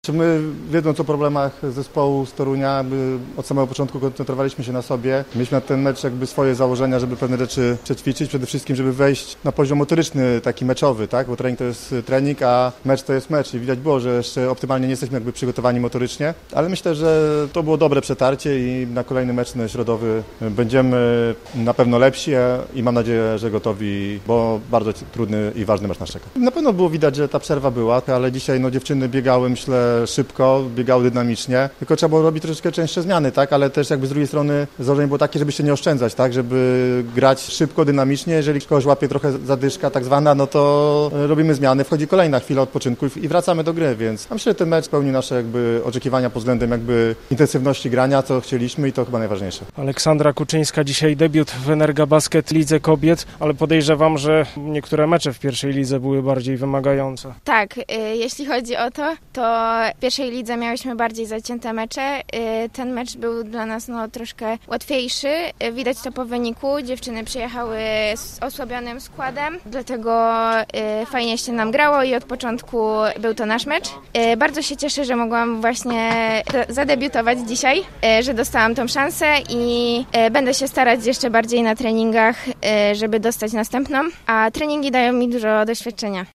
My, wiedząc o problemach zespołu z Torunia, od samego początku koncentrowaliśmy się na sobie. Mieliśmy na ten mecz swoje założenia, żeby pewne rzeczy przećwiczyć, przede wszystkim, żeby wejść na poziom motoryczny, taki meczowy, tak? Bo trening to jest trening, a mecz to jest mecz i widać było, że jeszcze optymalnie nie jesteśmy przygotowani motorycznie, ale myślę, że to było dobre przetarcie i na kolejny mecz środowy będziemy na pewno lepsi i mam nadzieję, że gotowi, bo bardzo trudny i ważny mecz nas czeka. Na pewno było widać, że ta przerwa była, ale dzisiaj dziewczyny biegały, myślę, szybko, biegały dynamicznie, tylko trzeba było robić troszeczkę częstsze zmiany, tak? Ale też z drugiej strony założenie było takie, żeby się nie oszczędzać, tak? Żeby grać szybko, dynamicznie, jeżeli kogoś łapie trochę zadyszka tak zwana, to robimy zmiany, wchodzi kolejna chwila odpoczynku i wracamy do gry, więc myślę, że ten mecz spełnił nasze oczekiwania pod względem intensywności grania, co chcieliśmy i to chyba najważniejsze. Aleksandra Kuczyńska, dzisiaj debiut w Energabasket Lidze Kobiet, ale podejrzewam, że niektóre mecze w pierwszej lidze były bardziej wymagające. Tak, jeśli chodzi o to w pierwszej lidze miałyśmy bardziej zacięte mecze. Ten mecz był dla nas troszkę łatwiejszy. Widać to po wyniku. Dziewczyny przyjechały z osłabionym składem, dlatego fajnie się nam grało i od początku był to nasz mecz. Bardzo się cieszę, że mogłam właśnie zadebiutować dzisiaj, że dostałam tą szansę i będę się starać jeszcze bardziej na treningach, żeby dostać następną, a treningi dają mi dużo doświadczenia.